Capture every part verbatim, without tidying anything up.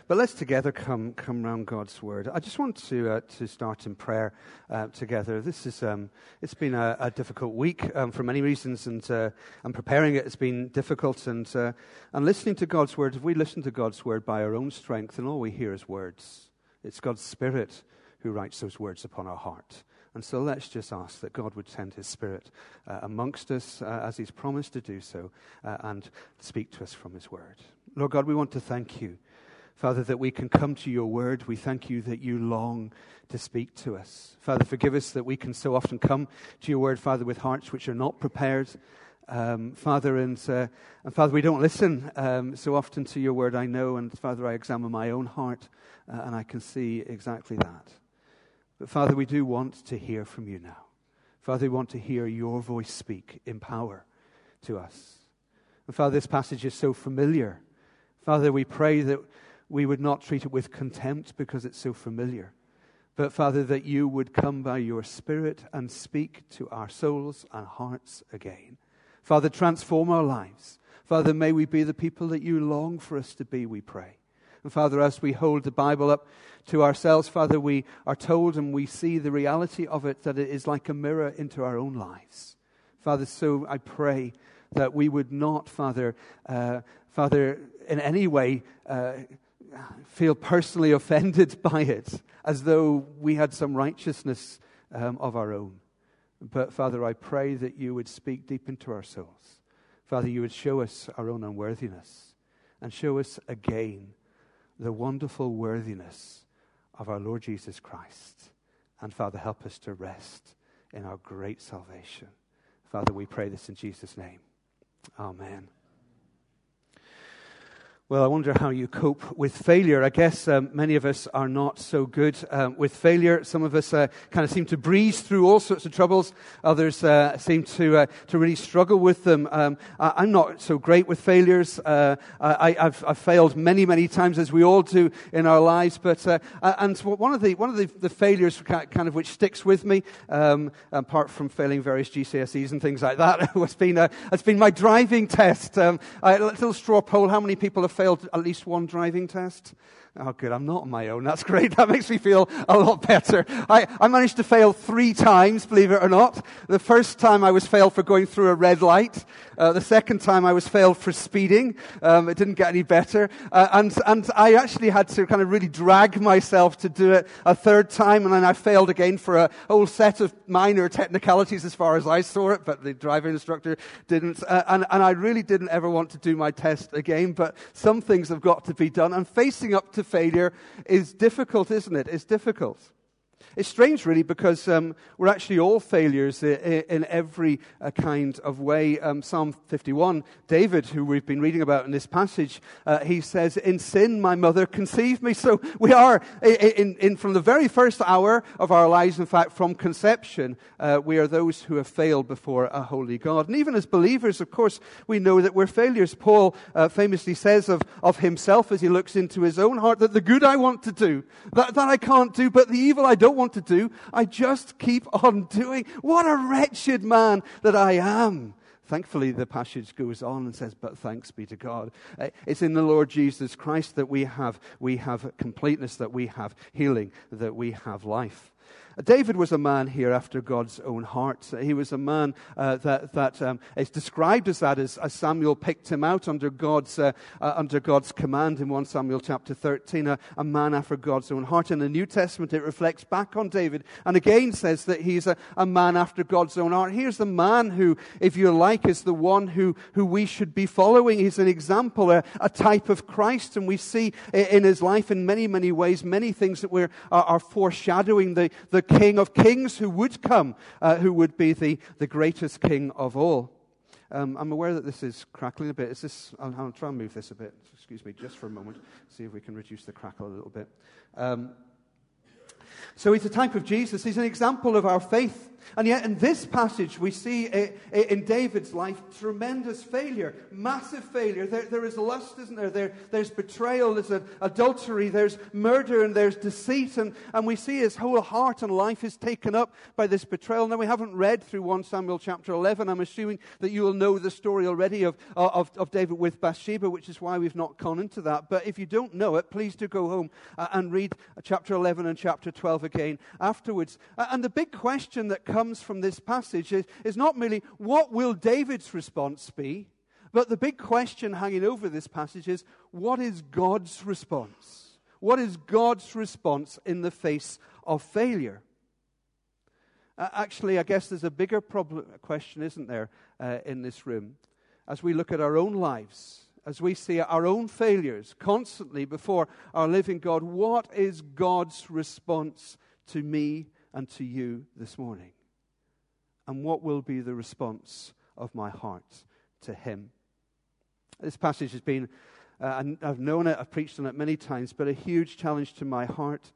but let's together come come round God's Word. I just want to uh, to start in prayer uh, together. This is um, it's been a, a difficult week um, for many reasons, and uh, and preparing it has been difficult. And uh, and listening to God's Word, if we listen to God's Word by our own strength, and all we hear is words, it's God's Spirit who writes those words upon our heart. And so let's just ask that God would send His Spirit uh, amongst us uh, as He's promised to do so, uh, and speak to us from His Word. Lord God, we want to thank You, Father, that we can come to Your Word. We thank You that You long to speak to us. Father, forgive us that we can so often come to Your Word, Father, with hearts which are not prepared. Um, Father, and, uh, and Father, we don't listen um, so often to Your Word, I know, and Father, I examine my own heart, uh, and I can see exactly that. But Father, we do want to hear from You now. Father, we want to hear Your voice speak in power to us. And Father, this passage is so familiar. Father, we pray that we would not treat it with contempt because it's so familiar. But Father, that You would come by Your Spirit and speak to our souls and hearts again. Father, transform our lives. Father, may we be the people that You long for us to be, we pray. And Father, as we hold the Bible up to ourselves, Father, we are told and we see the reality of it, that it is like a mirror into our own lives. Father, so I pray that we would not, Father, uh, Father, in any way uh, feel personally offended by it, as though we had some righteousness um, of our own. But Father, I pray that You would speak deep into our souls. Father, You would show us our own unworthiness and show us again the wonderful worthiness of our Lord Jesus Christ. And Father, help us to rest in our great salvation. Father, we pray this in Jesus' name. Amen. Well, I wonder how you cope with failure. I guess um, many of us are not so good um, with failure. Some of us uh, kind of seem to breeze through all sorts of troubles. Others uh, seem to uh, to really struggle with them. Um, I, I'm not so great with failures. Uh, I, I've, I've failed many, many times, as we all do in our lives. But uh, and one of the one of the, the failures, kind of which sticks with me, um, apart from failing various G C S Es and things like that, has been uh, has been my driving test. Um, a little straw poll: how many people have failed at least one driving test? Oh, good. I'm not on my own. That's great. That makes me feel a lot better. I, I managed to fail three times, believe it or not. The first time I was failed for going through a red light. Uh, the second time I was failed for speeding. Um, it didn't get any better. Uh, and, and I actually had to kind of really drag myself to do it a third time. And then I failed again for a whole set of minor technicalities as far as I saw it. But the driving instructor didn't. Uh, and, and I really didn't ever want to do my test again. But some things have got to be done. And facing up to failure is difficult, isn't it? It's difficult. It's strange, really, because um, we're actually all failures in, in every uh, kind of way. Um, Psalm fifty-one, David, who we've been reading about in this passage, uh, he says, "In sin my mother conceived me." So we are, in, in from the very first hour of our lives, in fact, from conception, uh, we are those who have failed before a holy God. And even as believers, of course, we know that we're failures. Paul uh, famously says of, of himself, as he looks into his own heart, that the good I want to do, that, that I can't do, but the evil I don't want to do, I just keep on doing. What a wretched man that I am. Thankfully, the passage goes on and says, but thanks be to God. It's in the Lord Jesus Christ that we have, we have completeness, that we have healing, that we have life. David was a man here after God's own heart. He was a man uh, that that um, is described as that as, as Samuel picked him out under God's uh, uh, under God's command in First Samuel chapter thirteen. A, a man after God's own heart. In the New Testament, it reflects back on David and again says that he's a, a man after God's own heart. Here's the man who, if you like, is the one who who we should be following. He's an example, a, a type of Christ, and we see in his life in many many ways many things that we're are, are foreshadowing the the King of Kings who would come, uh, who would be the, the greatest King of all. Um, I'm aware that this is crackling a bit. Is this? I'll, I'll try and move this a bit. Excuse me, just for a moment. See if we can reduce the crackle a little bit. Um, So he's a type of Jesus. He's an example of our faith. And yet in this passage we see a, a, in David's life tremendous failure, massive failure. There, there is lust, isn't there? there? There's betrayal, there's adultery, there's murder, and there's deceit. And, and we see his whole heart and life is taken up by this betrayal. Now we haven't read through First Samuel chapter eleven. I'm assuming that you will know the story already of, of, of David with Bathsheba, which is why we've not gone into that. But if you don't know it, please do go home uh, and read chapter eleven and chapter twelve again afterwards. Uh, and the big question that comes from this passage is, is not merely what will David's response be, but the big question hanging over this passage is, what is God's response? What is God's response in the face of failure? Uh, actually, I guess there's a bigger problem, question, isn't there, uh, in this room? As we look at our own lives, as we see our own failures constantly before our living God, what is God's response to me and to you this morning? And what will be the response of my heart to him? This passage has been, uh, and I've known it, I've preached on it many times, but a huge challenge to my heart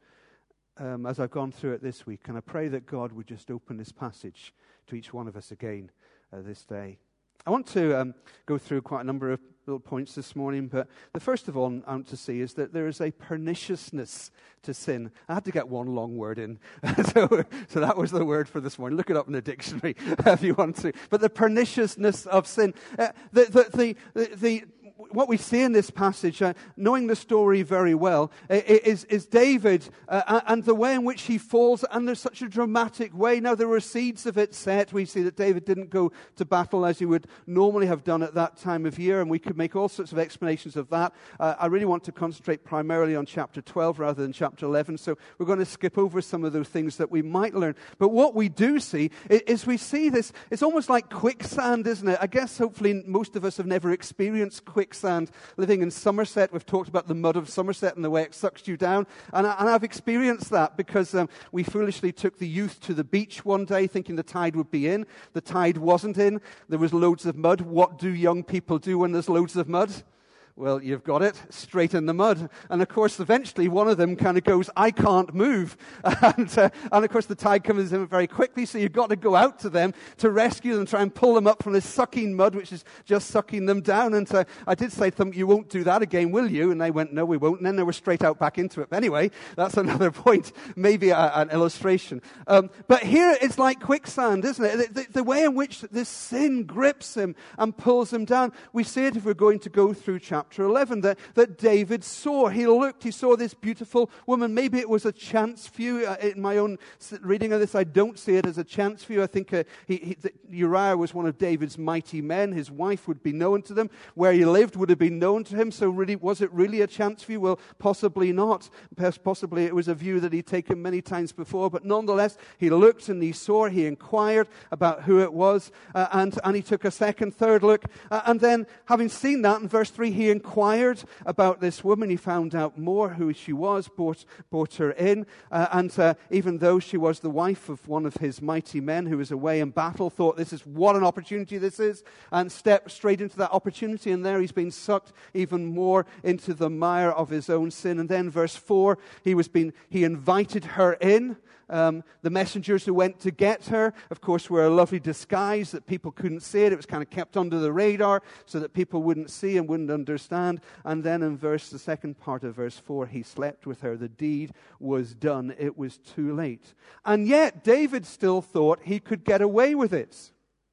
um, as I've gone through it this week. And I pray that God would just open this passage to each one of us again uh, this day. I want to um, go through quite a number of little points this morning, but the first of all I want to see is that there is a perniciousness to sin. I had to get one long word in, so, so that was the word for this morning. Look it up in the dictionary if you want to. But the perniciousness of sin, uh, the, the, the, the, the what we see in this passage, uh, knowing the story very well, uh, is, is David uh, and the way in which he falls, and there's such a dramatic way. Now, there were seeds of it set. We see that David didn't go to battle as he would normally have done at that time of year, and we could make all sorts of explanations of that. Uh, I really want to concentrate primarily on chapter twelve rather than chapter eleven, so we're going to skip over some of those things that we might learn. But what we do see is, is we see this, it's almost like quicksand, isn't it? I guess hopefully most of us have never experienced quicksand. Living in Somerset, we've talked about the mud of Somerset and the way it sucks you down. And, I, and I've experienced that because um, we foolishly took the youth to the beach one day thinking the tide would be in. The tide wasn't in. There was loads of mud. What do young people do when there's loads of mud? Well, you've got it, straight in the mud. And of course, eventually one of them kind of goes, I can't move. And, uh, and of course, the tide comes in very quickly, so you've got to go out to them to rescue them, try and pull them up from this sucking mud, which is just sucking them down. And uh, I did say to them, you won't do that again, will you? And they went, no, we won't. And then they were straight out back into it. But anyway, that's another point, maybe a, an illustration. Um, but here it's like quicksand, isn't it? The, the, the way in which this sin grips him and pulls him down. We see it if we're going to go through chapter Chapter eleven, that, that David saw. He looked, he saw this beautiful woman. Maybe it was a chance view. Uh, in my own reading of this, I don't see it as a chance view. I think uh, he, he, Uriah was one of David's mighty men. His wife would be known to them. Where he lived would have been known to him. So really, was it really a chance view? Well, possibly not. Possibly it was a view that he'd taken many times before. But nonetheless, he looked and he saw, he inquired about who it was, uh, and, and he took a second, third look. Uh, and then, having seen that, in verse three, he inquired about this woman. He found out more who she was, brought, brought her in, uh, and uh, even though she was the wife of one of his mighty men who was away in battle, thought this is what an opportunity this is, and stepped straight into that opportunity, and there he's been sucked even more into the mire of his own sin. And then verse four, he was being, he invited her in. Um, the messengers who went to get her, of course, were a lovely disguise that people couldn't see it. It was kind of kept under the radar so that people wouldn't see and wouldn't understand. And then in verse, the second part of verse four, he slept with her. The deed was done. It was too late. And yet, David still thought he could get away with it.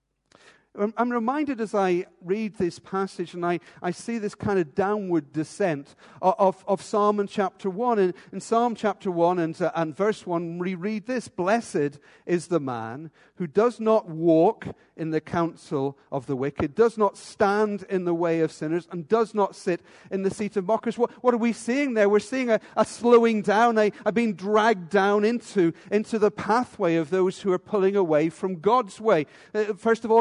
I'm reminded as I read this passage and I, I see this kind of downward descent of, of, of Psalm in chapter one. In, in Psalm chapter one and, uh, and verse one, we read this: Blessed is the man who does not walk in the counsel of the wicked, does not stand in the way of sinners, and does not sit in the seat of mockers. What, what are we seeing there? We're seeing a, a slowing down, a, a being dragged down into, into the pathway of those who are pulling away from God's way. Uh, first of all, he's walking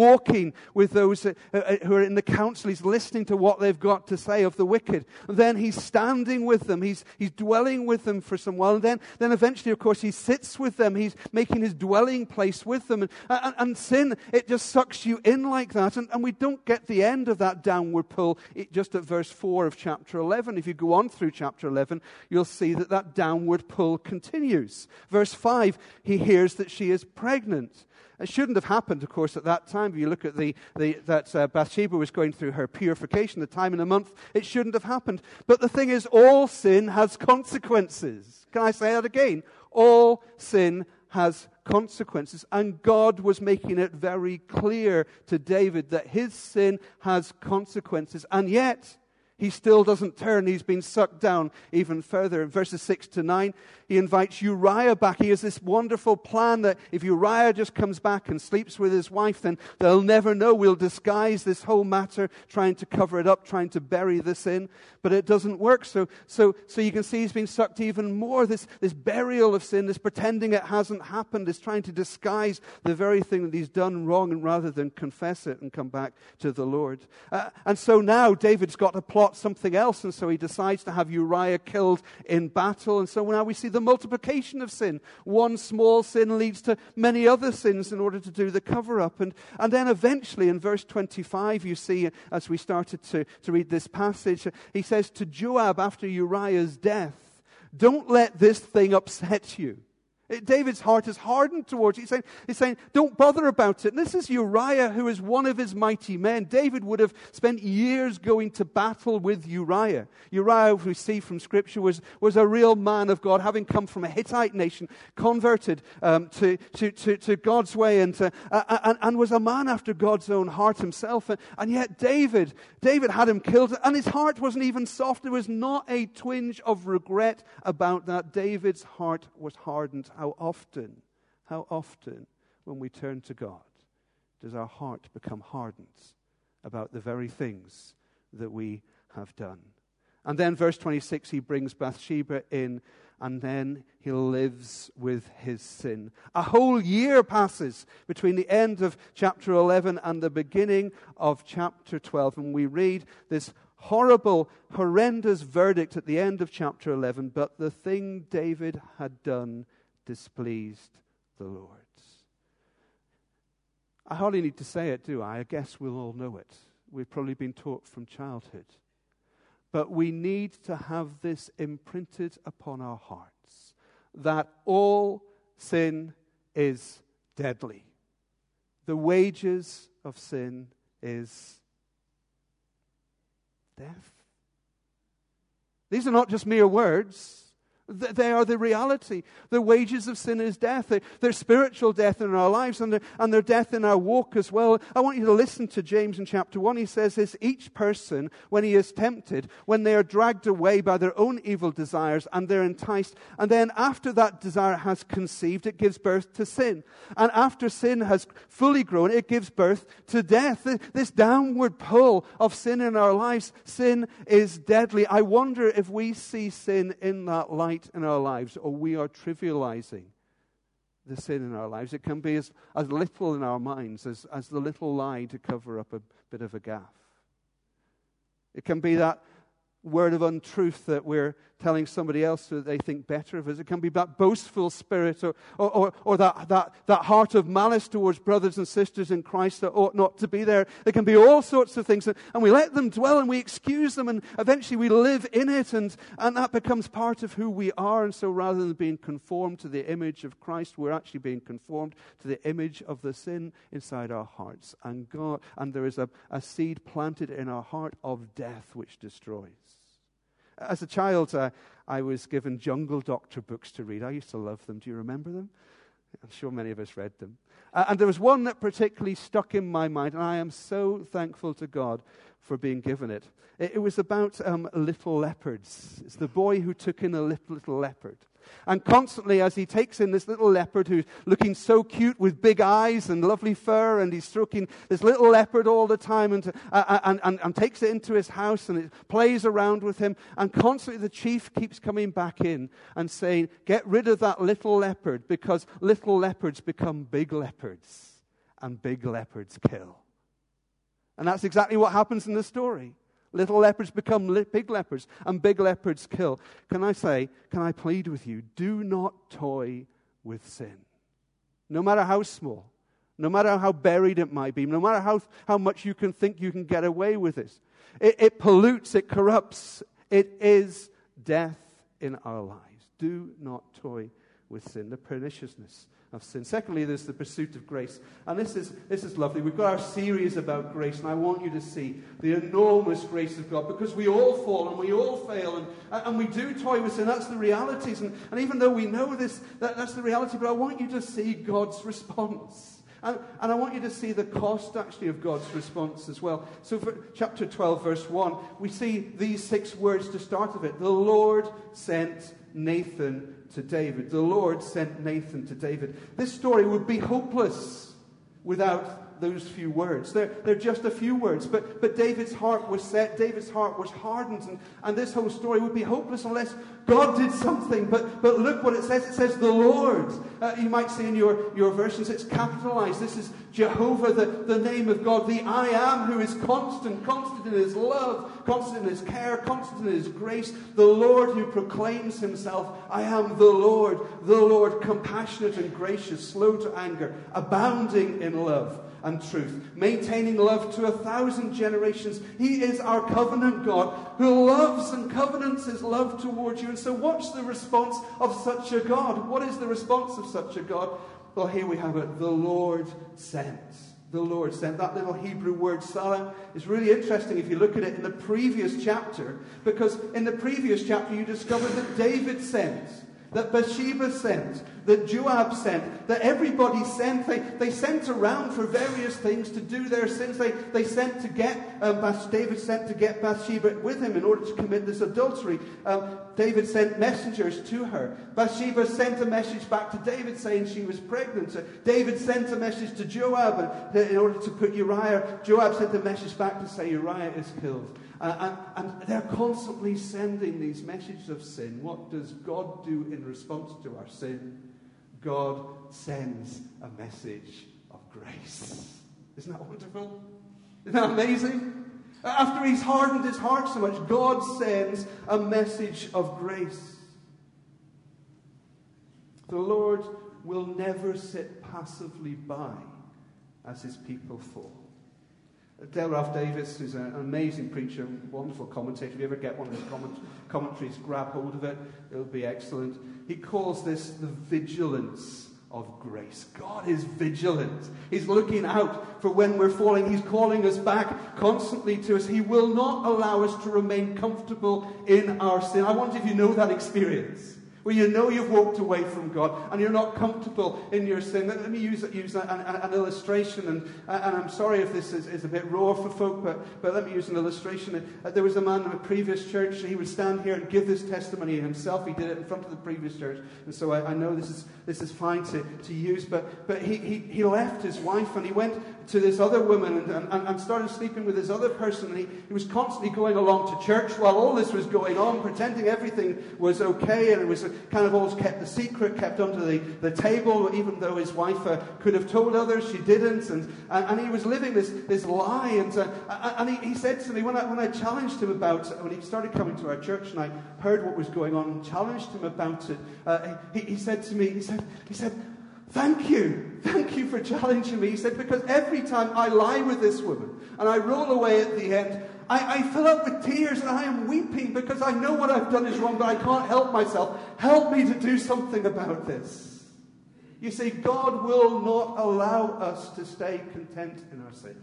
walking with those uh, uh, who are in the council. He's listening to what they've got to say of the wicked. And then he's standing with them. He's, he's dwelling with them for some while. And then, then eventually, of course, he sits with them. He's making his dwelling place with them. And, and, and sin, it just sucks you in like that. And, and we don't get the end of that downward pull it, just at verse four of chapter eleven. If you go on through chapter eleven, you'll see that that downward pull continues. Verse five, he hears that she is pregnant. It shouldn't have happened, of course, at that time. If you look at the, the that uh, Bathsheba was going through her purification, the time in a month, it shouldn't have happened. But the thing is, all sin has consequences. Can I say that again? All sin has consequences. And God was making it very clear to David that his sin has consequences. And yet, he still doesn't turn. He's been sucked down even further. In verses six to nine, he invites Uriah back. He has this wonderful plan that if Uriah just comes back and sleeps with his wife, then they'll never know. We'll disguise this whole matter, trying to cover it up, trying to bury the sin. But it doesn't work. So so, so you can see he's been sucked even more. This, this burial of sin, this pretending it hasn't happened, is trying to disguise the very thing that he's done wrong, and rather than confess it and come back to the Lord. Uh, and so now David's got a plot something else, and so he decides to have Uriah killed in battle. And so now we see the multiplication of sin. One small sin leads to many other sins in order to do the cover-up. And, and then eventually in verse twenty-five, you see, as we started to, to read this passage, he says to Joab after Uriah's death, "Don't let this thing upset you." David's heart is hardened towards it. He's saying, he's saying, don't bother about it. And this is Uriah, who is one of his mighty men. David would have spent years going to battle with Uriah. Uriah, we see from Scripture, was, was a real man of God, having come from a Hittite nation, converted um, to, to, to, to God's way, and, to, uh, and, and was a man after God's own heart himself. And, and yet David, David had him killed, and his heart wasn't even soft. There was not a twinge of regret about that. David's heart was hardened. How often, how often when we turn to God does our heart become hardened about the very things that we have done? And then verse twenty-six, he brings Bathsheba in, and then he lives with his sin. A whole year passes between the end of chapter eleven and the beginning of chapter twelve, and we read this horrible, horrendous verdict at the end of chapter eleven. But the thing David had done displeased the Lord. I hardly need to say it, do I? I guess we'll all know it. We've probably been taught from childhood. But we need to have this imprinted upon our hearts, that all sin is deadly. The wages of sin is death. These are not just mere words. They are the reality. The wages of sin is death. They're spiritual death in our lives, and they're, and they're death in our walk as well. I want you to listen to James in chapter one. He says this: each person, when he is tempted, when they are dragged away by their own evil desires, and they're enticed, and then after that desire has conceived, it gives birth to sin. And after sin has fully grown, it gives birth to death. This downward pull of sin in our lives, sin is deadly. I wonder if we see sin in that light in our lives, or we are trivializing the sin in our lives. It can be as, as little in our minds as, as the little lie to cover up a bit of a gaffe. It can be that word of untruth that we're telling somebody else so that they think better of us. It can be that boastful spirit, or, or, or, or that, that, that heart of malice towards brothers and sisters in Christ that ought not to be there. There can be all sorts of things, and we let them dwell, and we excuse them, and eventually we live in it, and, and that becomes part of who we are. And so rather than being conformed to the image of Christ, we're actually being conformed to the image of the sin inside our hearts. And God, and there is a, a seed planted in our heart of death which destroys. As a child, uh, I was given Jungle Doctor books to read. I used to love them. Do you remember them? I'm sure many of us read them. Uh, and there was one that particularly stuck in my mind, and I am so thankful to God for being given it. It, it was about um, little leopards. It's the boy who took in a little, little leopard. And constantly, as he takes in this little leopard who's looking so cute with big eyes and lovely fur, and he's stroking this little leopard all the time, and, uh, and, and, and takes it into his house, and it plays around with him. And constantly the chief keeps coming back in and saying, get rid of that little leopard, because little leopards become big leopards. and big leopards kill. And that's exactly what happens in the story. Little leopards become li- big leopards, and big leopards kill. Can I say, can I plead with you, do not toy with sin. No matter how small, no matter how buried it might be, no matter how, how much you can think you can get away with this. It, it pollutes, it corrupts, it is death in our lives. Do not toy with sin, the perniciousness of sin. Secondly, there's the pursuit of grace. And this is this is lovely. We've got our series about grace, and I want you to see the enormous grace of God, because we all fall and we all fail, and, and we do toy with sin. That's the realities. And, and even though we know this, that, that's the reality, but I want you to see God's response. And, and I want you to see the cost, actually, of God's response as well. So for chapter twelve, verse one, we see these six words to start of it. The Lord sent Nathan to David. The Lord sent Nathan to David. This story would be hopeless without those few words. They're, they're just a few words. But, but David's heart was set. David's heart was hardened. And, and this whole story would be hopeless unless God did something. But, but look what it says. It says the Lord. Uh, you might see in your, your versions it's capitalized. This is Jehovah, the, the name of God. The I am, who is constant. Constant in his love. Constant in his care. Constant in his grace. The Lord who proclaims himself, I am the Lord. The Lord, compassionate and gracious, slow to anger, abounding in love and truth, maintaining love to a thousand generations. He is our covenant God, who loves and covenants his love towards you. And so what's the response of such a God? What is the response of such a God? Well, here we have it. The Lord sent. The Lord sent. That little Hebrew word, salah, is really interesting if you look at it in the previous chapter, because in the previous chapter you discover that David sent, that Bathsheba sent, that Joab sent, that everybody sent. They, they sent around for various things to do their sins. They, they sent to get, um, Bath, David sent to get Bathsheba with him in order to commit this adultery. Um, David sent messengers to her. Bathsheba sent a message back to David saying she was pregnant. Uh, David sent a message to Joab and, uh, in order to put Uriah. Joab sent a message back to say Uriah is killed. Uh, and, and they're constantly sending these messages of sin. What does God do in response to our sin? God sends a message of grace. Isn't that wonderful? Isn't that amazing? After he's hardened his heart so much, God sends a message of grace. The Lord will never sit passively by as his people fall. Dale Ralph Davis, who's an amazing preacher, wonderful commentator. If you ever get one of his comment- commentaries, grab hold of it. It'll be excellent. He calls this the vigilance of grace. God is vigilant. He's looking out for when we're falling. He's calling us back constantly to us. He will not allow us to remain comfortable in our sin. I wonder if you know that experience, where you know you've walked away from God and you're not comfortable in your sin. Let, let me use, use an, an, an illustration, and, and I'm sorry if this is, is a bit raw for folk, but, but let me use an illustration. Uh, there was a man in a previous church, he would stand here and give this testimony himself. He did it in front of the previous church, and so I, I know this is this is fine to, to use, but, but he, he, he left his wife and he went to this other woman and, and, and started sleeping with this other person, and he, he was constantly going along to church while all this was going on, pretending everything was okay, and it was a, kind of always kept the secret, kept under the, the table, even though his wife uh, could have told others, she didn't, and and, and he was living this, this lie, and uh, and he, he said to me, when I, when I challenged him about, when he started coming to our church and I heard what was going on and challenged him about it, uh, he, he said to me, he said, he said, Thank you. Thank you for challenging me. He said, because every time I lie with this woman and I roll away at the end, I, I fill up with tears and I am weeping because I know what I've done is wrong, but I can't help myself. Help me to do something about this. You see, God will not allow us to stay content in our sin.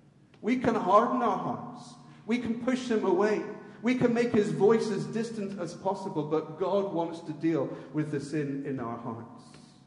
We can harden our hearts. We can push him away. We can make his voice as distant as possible, but God wants to deal with the sin in our hearts.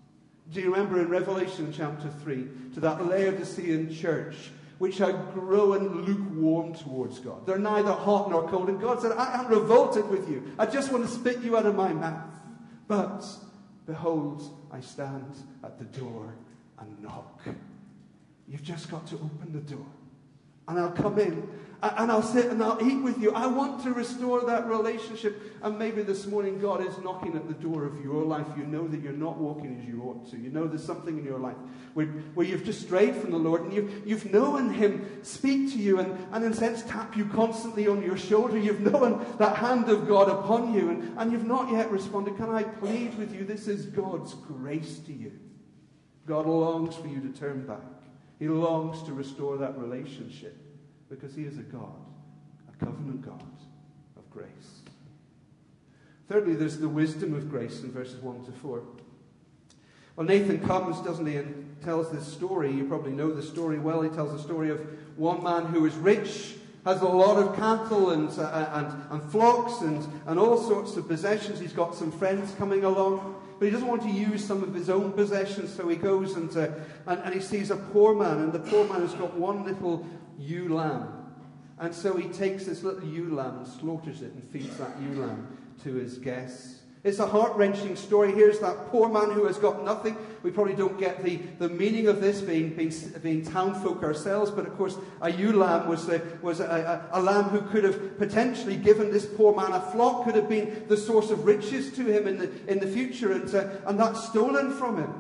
Do you remember in Revelation chapter three, to that Laodicean church, which had grown lukewarm towards God? They're neither hot nor cold. And God said, I am revolted with you. I just want to spit you out of my mouth. But, behold, I stand at the door and knock. You've just got to open the door. And I'll come in and I'll sit and I'll eat with you. I want to restore that relationship. And maybe this morning God is knocking at the door of your life. You know that you're not walking as you ought to. You know there's something in your life where, where you've just strayed from the Lord, and you've, you've known Him speak to you and, and in a sense tap you constantly on your shoulder. You've known that hand of God upon you, and, and you've not yet responded. Can I plead with you? This is God's grace to you. God longs for you to turn back. He longs to restore that relationship because He is a God, a covenant God of grace. Thirdly, there's the wisdom of grace in verses one to four. Well, Nathan comes, doesn't he, and tells this story. You probably know the story well. He tells the story of one man who is rich, has a lot of cattle and, uh, and, and flocks and, and all sorts of possessions. He's got some friends coming along. But he doesn't want to use some of his own possessions, so he goes and, uh, and, and he sees a poor man, and the poor man has got one little ewe lamb. And so he takes this little ewe lamb and slaughters it and feeds that ewe lamb to his guests. It's a heart-wrenching story. Here's that poor man who has got nothing. We probably don't get the, the meaning of this, being, being, being town folk ourselves, but of course a ewe lamb was, a, was a, a, a lamb who could have potentially given this poor man a flock, could have been the source of riches to him in the, in the future, and, uh, and that's stolen from him.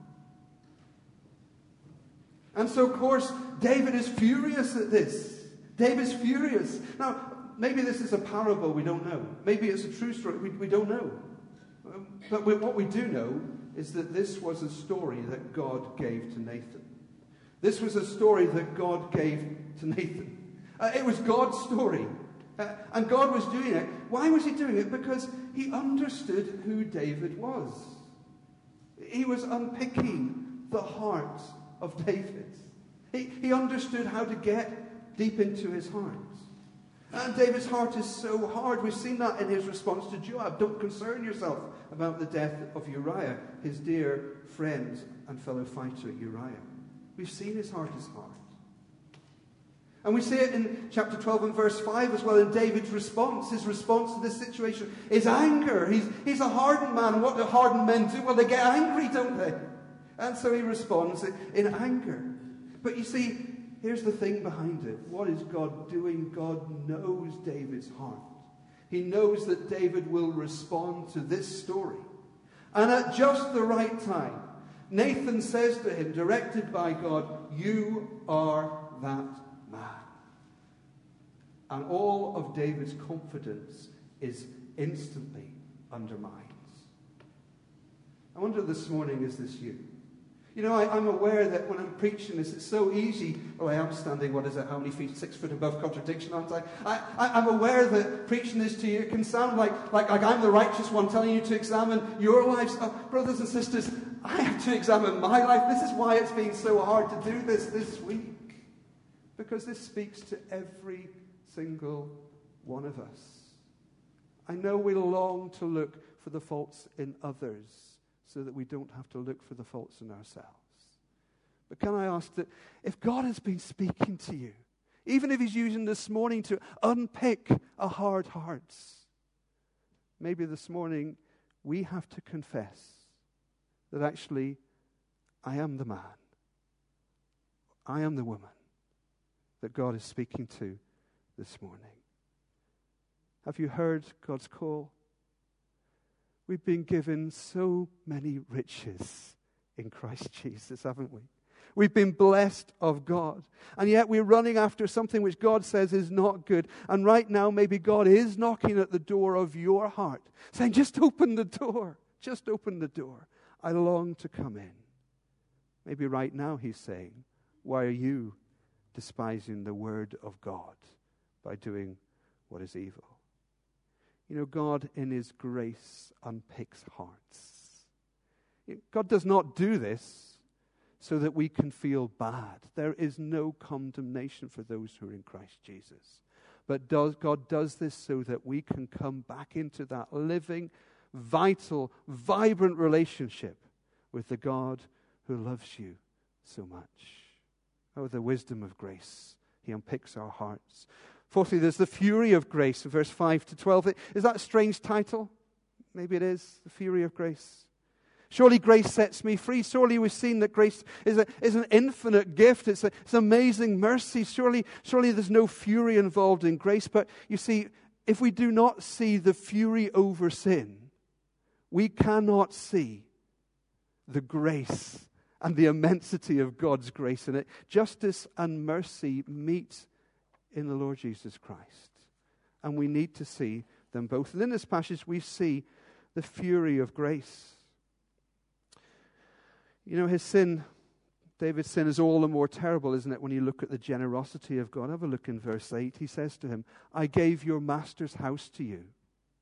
And so of course David is furious at this. David's furious. Now, maybe this is a parable, we don't know. Maybe it's a true story, we, we don't know. But what we do know is that this was a story that God gave to Nathan. This was a story that God gave to Nathan. Uh, it was God's story. Uh, and God was doing it. Why was He doing it? Because He understood who David was. He was unpicking the heart of David. He, he understood how to get deep into his heart. And David's heart is so hard. We've seen that in his response to Joab. Don't concern yourself about the death of Uriah, his dear friend and fellow fighter Uriah. We've seen his heart is hard. And we see it in chapter twelve and verse five as well, in David's response. His response to this situation is anger. He's, he's a hardened man. And what do hardened men do? Well, they get angry, don't they? And so he responds in anger. But you see, here's the thing behind it. What is God doing? God knows David's heart. He knows that David will respond to this story. And at just the right time, Nathan says to him, directed by God, "You are that man." And all of David's confidence is instantly undermined. I wonder this morning, is this you? You know, I, I'm aware that when I'm preaching this, it's so easy. Oh, I am standing, what is it, how many feet? Six foot above contradiction, aren't I? I, I I'm aware that preaching this to you can sound like, like, like I'm the righteous one telling you to examine your lives. Oh, brothers and sisters, I have to examine my life. This is why it's been so hard to do this this week. Because this speaks to every single one of us. I know we long to look for the faults in others, so that we don't have to look for the faults in ourselves. But can I ask that if God has been speaking to you, even if He's using this morning to unpick our hard hearts, maybe this morning we have to confess that actually I am the man, I am the woman that God is speaking to this morning. Have you heard God's call? We've been given so many riches in Christ Jesus, haven't we? We've been blessed of God. And yet we're running after something which God says is not good. And right now, maybe God is knocking at the door of your heart, saying, just open the door. Just open the door. I long to come in. Maybe right now He's saying, why are you despising the word of God by doing what is evil? You know, God in His grace unpicks hearts. God does not do this so that we can feel bad. There is no condemnation for those who are in Christ Jesus. But does, God does this so that we can come back into that living, vital, vibrant relationship with the God who loves you so much. Oh, the wisdom of grace. He unpicks our hearts. Fourthly, there's the fury of grace in verse five to twelve. Is that a strange title? Maybe it is, the fury of grace. Surely grace sets me free. Surely we've seen that grace is, a, is an infinite gift. It's, a, it's amazing mercy. Surely, surely there's no fury involved in grace. But you see, if we do not see the fury over sin, we cannot see the grace and the immensity of God's grace in it. Justice and mercy meet in the Lord Jesus Christ. And we need to see them both. And in this passage we see the fury of grace. You know, his sin, David's sin, is all the more terrible, isn't it, when you look at the generosity of God. Have a look in verse eight. He says to him, I gave your master's house to you.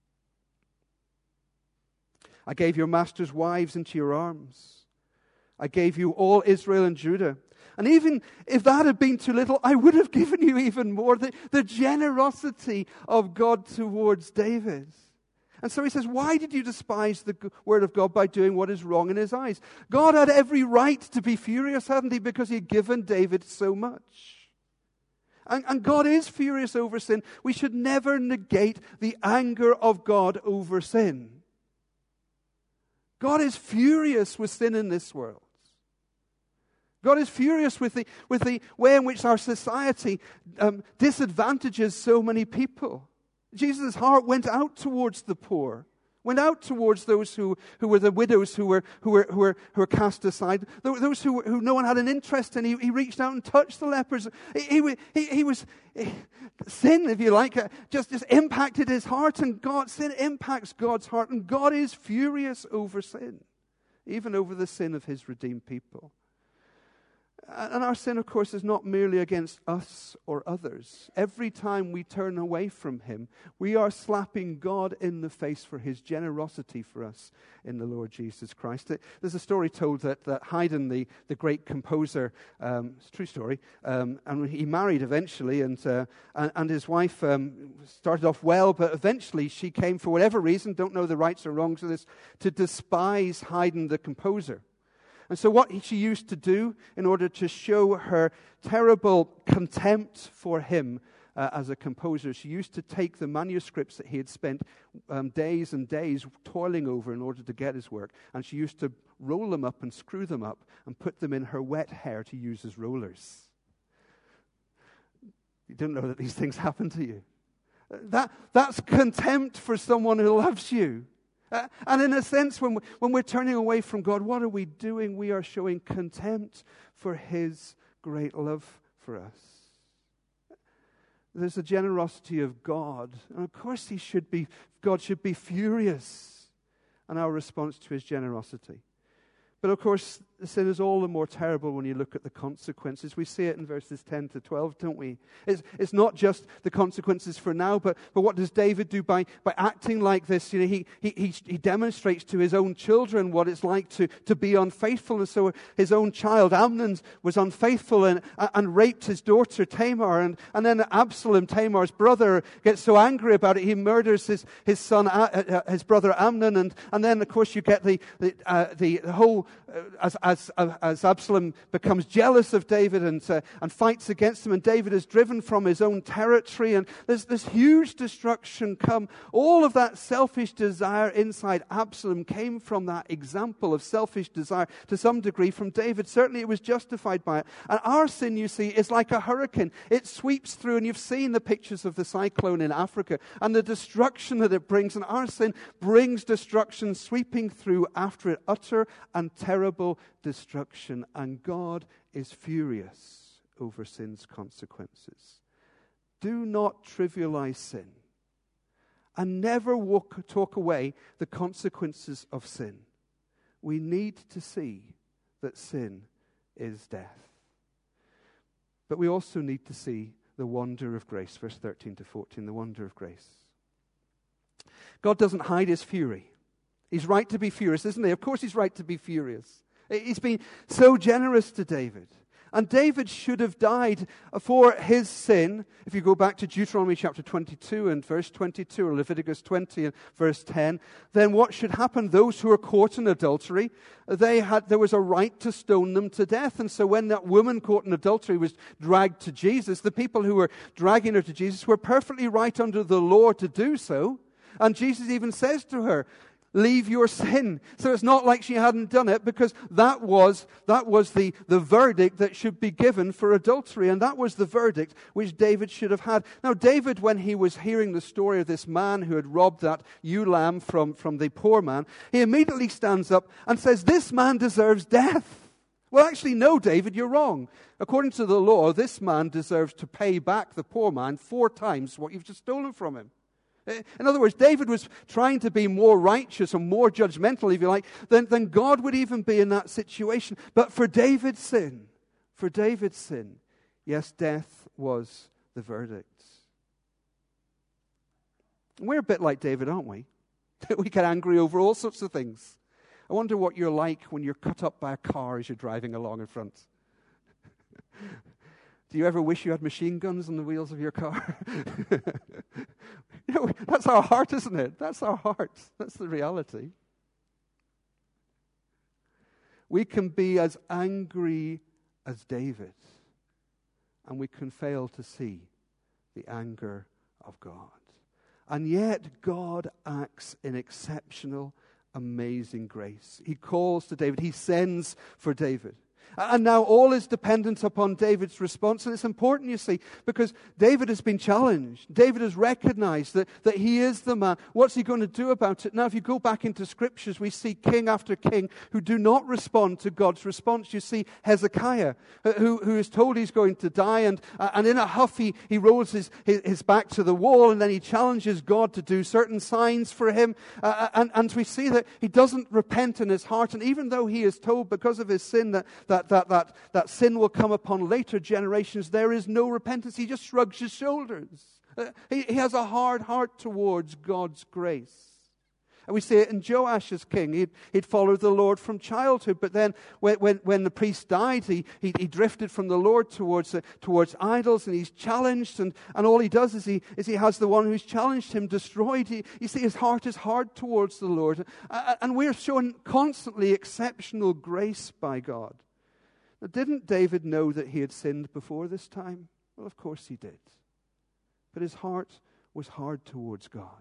I gave your master's wives into your arms. I gave you all Israel and Judah. And even if that had been too little, I would have given you even more. The, the generosity of God towards David. And so he says, why did you despise the word of God by doing what is wrong in his eyes? God had every right to be furious, hadn't he? Because he had given David so much. And, and God is furious over sin. We should never negate the anger of God over sin. God is furious with sin in this world. God is furious with the, with the way in which our society um, disadvantages so many people. Jesus' heart went out towards the poor, went out towards those who, who were the widows who were who were who were, who were cast aside, those who, who no one had an interest in. He, he reached out and touched the lepers. He, he, he, he was he, sin, if you like, just just impacted his heart, and God sin impacts God's heart, and God is furious over sin, even over the sin of His redeemed people. And our sin, of course, is not merely against us or others. Every time we turn away from Him, we are slapping God in the face for His generosity for us in the Lord Jesus Christ. There's a story told that, that Haydn, the, the great composer, um, it's a true story, um, and he married eventually, and uh, and, and his wife um, started off well, but eventually she came, for whatever reason, don't know the rights or wrongs of this, to despise Haydn, the composer. And so what she used to do in order to show her terrible contempt for him uh, as a composer, she used to take the manuscripts that he had spent um, days and days toiling over in order to get his work, and she used to roll them up and screw them up and put them in her wet hair to use as rollers. You don't know that these things happen to you. That, that's contempt for someone who loves you. Uh, and in a sense, when, we, when we're turning away from God, what are we doing? We are showing contempt for His great love for us. There's a generosity of God. And of course, He should be, God should be furious in our response to His generosity. But of course, the sin is all the more terrible when you look at the consequences. We see it in verses ten to twelve, don't we? It's, it's not just the consequences for now, but, but what does David do by, by acting like this? You know, he, he, he, he demonstrates to his own children what it's like to, to be unfaithful. And so his own child, Amnon, was unfaithful and, and raped his daughter, Tamar. And, and then Absalom, Tamar's brother, gets so angry about it, he murders his, his son, uh, his brother Amnon. And, and then, of course, you get the, the, uh, the, the whole... Uh, as, as, as Absalom becomes jealous of David and, uh, and fights against him, and David is driven from his own territory, and there's this huge destruction come. All of that selfish desire inside Absalom came from that example of selfish desire to some degree from David. Certainly it was justified by it. And our sin, you see, is like a hurricane. It sweeps through, and you've seen the pictures of the cyclone in Africa and the destruction that it brings. And our sin brings destruction sweeping through after it, utter and terrible destruction, and God is furious over sin's consequences. Do not trivialize sin, and never walk, talk away the consequences of sin. We need to see that sin is death. But we also need to see the wonder of grace, verse thirteen to fourteen, the wonder of grace. God doesn't hide His fury. He's right to be furious, isn't he? Of course He's right to be furious. He's been so generous to David. And David should have died for his sin. If you go back to Deuteronomy chapter twenty-two and verse twenty-two, or Leviticus twenty and verse ten, then what should happen? Those who are caught in adultery, they had there was a right to stone them to death. And so when that woman caught in adultery was dragged to Jesus, the people who were dragging her to Jesus were perfectly right under the law to do so. And Jesus even says to her, Leave your sin. So it's not like she hadn't done it, because that was that was the, the verdict that should be given for adultery. And that was the verdict which David should have had. Now, David, when he was hearing the story of this man who had robbed that ewe lamb from, from the poor man, he immediately stands up and says, this man deserves death. Well, actually, no, David, you're wrong. According to the law, this man deserves to pay back the poor man four times what you've just stolen from him. In other words, David was trying to be more righteous and more judgmental, if you like, than, than God would even be in that situation. But for David's sin, for David's sin, yes, death was the verdict. And we're a bit like David, aren't we? We get angry over all sorts of things. I wonder what you're like when you're cut up by a car as you're driving along in front. Do you ever wish you had machine guns on the wheels of your car? You know, that's our heart, isn't it? That's our heart. That's the reality. We can be as angry as David, and we can fail to see the anger of God. And yet God acts in exceptional, amazing grace. He calls to David. He sends for David. And now all is dependent upon David's response. And it's important, you see, because David has been challenged. David has recognized that, that he is the man. What's he going to do about it? Now, if you go back into Scriptures, we see king after king who do not respond to God's response. You see Hezekiah, who, who is told he's going to die. And, and in a huff, he, he rolls his, his, his back to the wall. And then he challenges God to do certain signs for him. Uh, and, and we see that he doesn't repent in his heart. And even though he is told because of his sin that, that That, that, that sin will come upon later generations, there is no repentance. He just shrugs his shoulders. Uh, he, he has a hard heart towards God's grace. And we see it in Joash as king. He'd, he'd followed the Lord from childhood, but then when, when, when the priest died, he, he, he drifted from the Lord towards, uh, towards idols, and he's challenged, and, and all he does is he, is he has the one who's challenged him destroyed. He, you see, his heart is hard towards the Lord. Uh, and we're shown constantly exceptional grace by God. Now, didn't David know that he had sinned before this time? Well, of course he did. But his heart was hard towards God.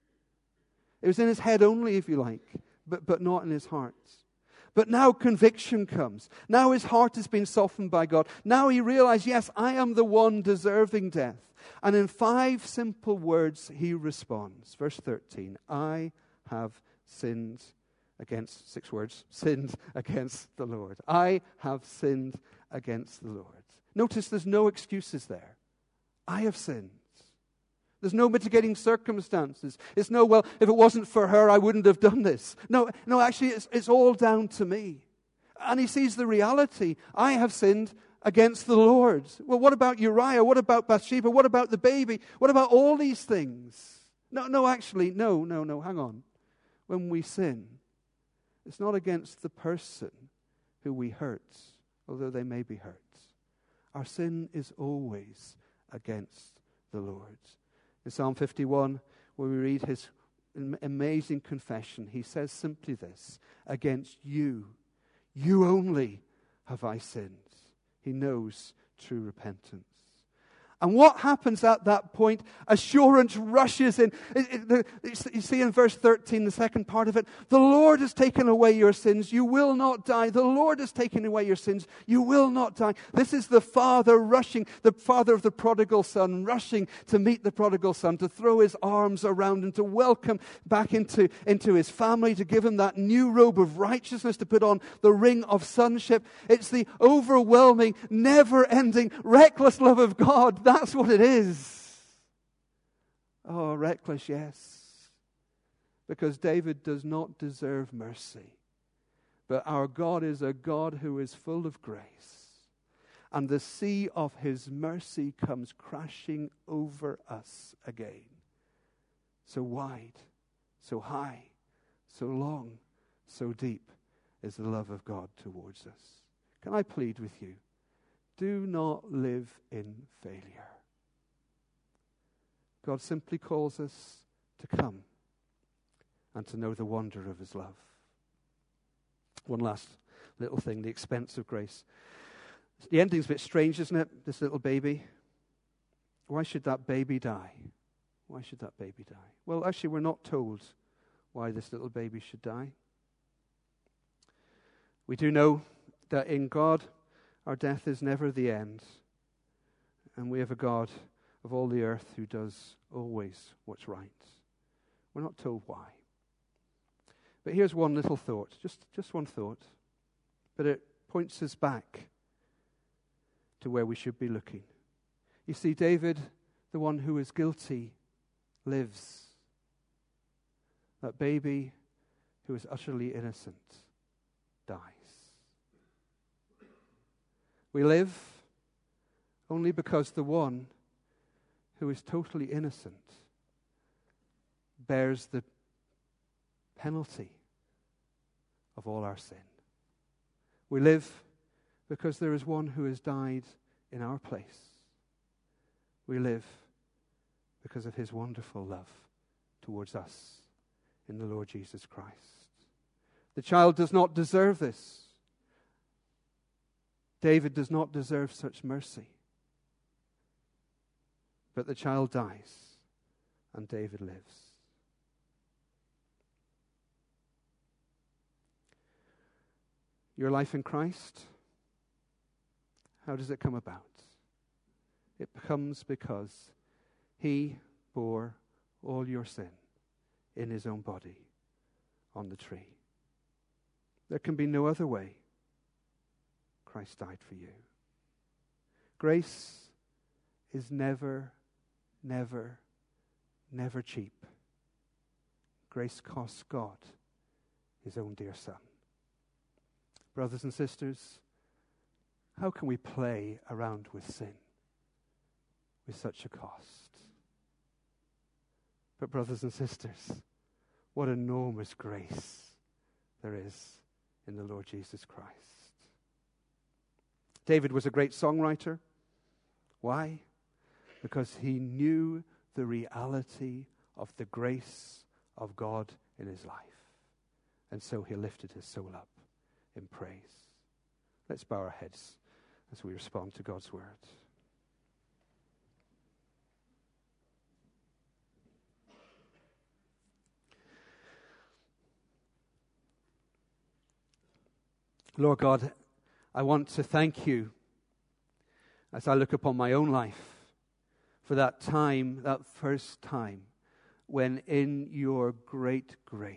It was in his head only, if you like, but, but not in his heart. But now conviction comes. Now his heart has been softened by God. Now he realized, yes, I am the one deserving death. And in five simple words, he responds. Verse thirteen, I have sinned against, six words, sinned against the Lord. I have sinned against the Lord. Notice there's no excuses there. I have sinned. There's no mitigating circumstances. It's no, well, if it wasn't for her, I wouldn't have done this. No, no, actually, it's, it's all down to me. And he sees the reality. I have sinned against the Lord. Well, what about Uriah? What about Bathsheba? What about the baby? What about all these things? No, no, actually, no, no, no, hang on. When we sin, it's not against the person who we hurt, although they may be hurt. Our sin is always against the Lord. In Psalm fifty-one, where we read his amazing confession, he says simply this, against you, you only have I sinned. He knows true repentance. And what happens at that point? Assurance rushes in. It, it, the, you see in verse thirteen, the second part of it, the Lord has taken away your sins. You will not die. The Lord has taken away your sins. You will not die. This is the Father rushing, the Father of the prodigal son, rushing to meet the prodigal son, to throw his arms around him, to welcome back into, into his family, to give him that new robe of righteousness, to put on the ring of sonship. It's the overwhelming, never-ending, reckless love of God. That's what it is. Oh, reckless, yes. Because David does not deserve mercy. But our God is a God who is full of grace. And the sea of his mercy comes crashing over us again. So wide, so high, so long, so deep is the love of God towards us. Can I plead with you? Do not live in failure. God simply calls us to come and to know the wonder of his love. One last little thing, the expense of grace. The ending's a bit strange, isn't it? This little baby. Why should that baby die? Why should that baby die? Well, actually, we're not told why this little baby should die. We do know that in God, our death is never the end. And we have a God of all the earth who does always what's right. We're not told why. But here's one little thought, just, just one thought. But it points us back to where we should be looking. You see, David, the one who is guilty, lives. That baby who is utterly innocent dies. We live only because the one who is totally innocent bears the penalty of all our sin. We live because there is one who has died in our place. We live because of his wonderful love towards us in the Lord Jesus Christ. The child does not deserve this. David does not deserve such mercy. But the child dies, and David lives. Your life in Christ, how does it come about? It comes because he bore all your sin in his own body on the tree. There can be no other way. Christ died for you. Grace is never, never, never cheap. Grace costs God his own dear Son. Brothers and sisters, how can we play around with sin with such a cost? But brothers and sisters, what enormous grace there is in the Lord Jesus Christ. David was a great songwriter. Why? Because he knew the reality of the grace of God in his life. And so he lifted his soul up in praise. Let's bow our heads as we respond to God's word. Lord God, I want to thank you as I look upon my own life for that time, that first time, when in your great grace,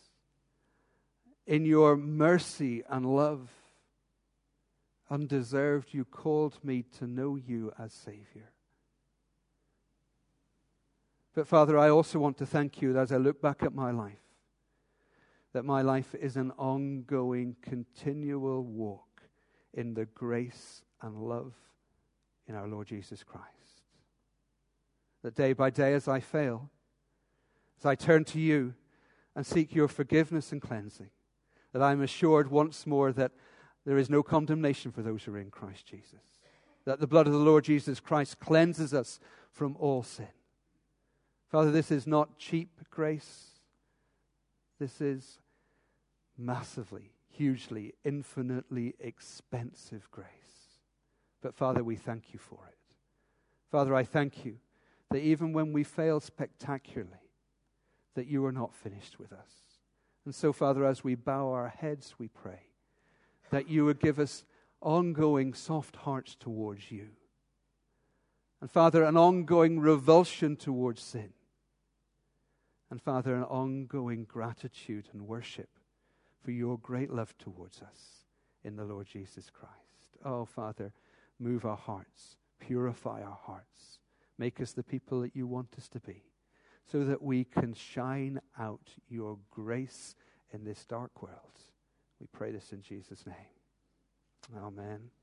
in your mercy and love, undeserved, you called me to know you as Savior. But Father, I also want to thank you that as I look back at my life, that my life is an ongoing, continual walk in the grace and love in our Lord Jesus Christ. That day by day as I fail, as I turn to you and seek your forgiveness and cleansing, that I'm assured once more that there is no condemnation for those who are in Christ Jesus. That the blood of the Lord Jesus Christ cleanses us from all sin. Father, this is not cheap grace. This is massively, hugely, infinitely expensive grace. But Father, we thank you for it. Father, I thank you that even when we fail spectacularly, that you are not finished with us. And so, Father, as we bow our heads, we pray that you would give us ongoing soft hearts towards you. And Father, an ongoing revulsion towards sin. And Father, an ongoing gratitude and worship for your great love towards us in the Lord Jesus Christ. Oh, Father, move our hearts, purify our hearts, make us the people that you want us to be, so that we can shine out your grace in this dark world. We pray this in Jesus' name. Amen.